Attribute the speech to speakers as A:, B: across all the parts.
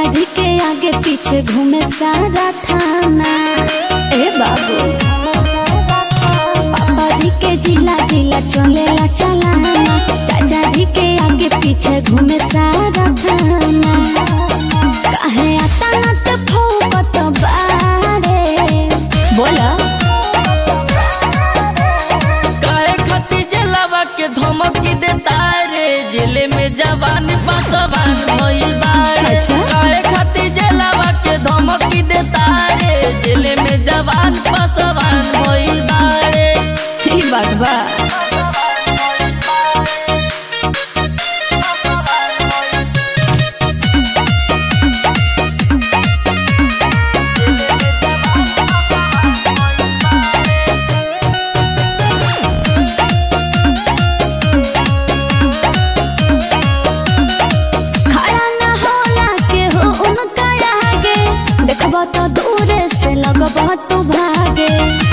A: चाचा जी के आगे पीछे घूमे सारा थाना। ए बाबू पापा जी के जिला जिला चलेला चलाना, चाचा जी के आगे पीछे घूमे सारा थाना। काहे आता न त फौकत बारे बोला
B: काहे खातिर जलावा के धमकी देता रे, जिले में जवान पासवान भइल बाड़े।
A: अच्छा?
B: काहे खातिर जलावा के धमकी देता रे, जिले में जवान पासवान भइल बाड़े।
A: ई बात बा। देखबा तो दूरे से लगबा तू भागे।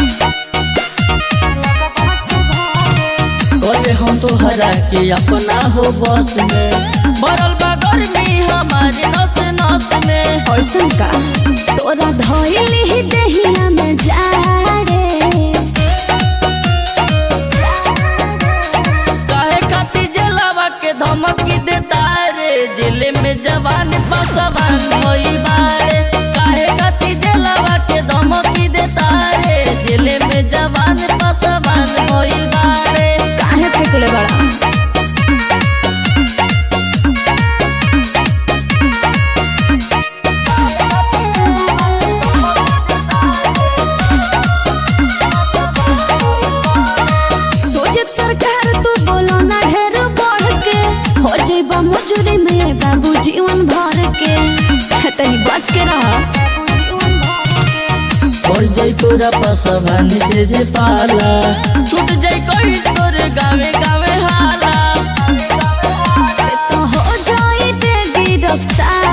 B: बोले हम तो हरा के अपना हो बस में, भरल बा गर्मी हमारी नस नस में।
A: ऐसन का तोरा धइली ही देहिया में जा रे।
B: काहे खातिर जलावा के धमकी देता रे, जिले में जवान पासवान भइल बाड़े। काहे खातिर जलावा के धमकी देता रे, जिले में जवान पासवान भइल बाड़े।
A: काहे फेंकले बड़ा सोचत सरकार तू बोलो ना ढेर बढ़ के, हो जइबा मजूरी में बाबू जीवन भर के। तनी बच के रह।
B: पड़ जाई तोरा पासवान से जे पाला, छूट जाई कोई तोर गावे गावे हाला।
A: तो हो जाई दे गिरफ्तार।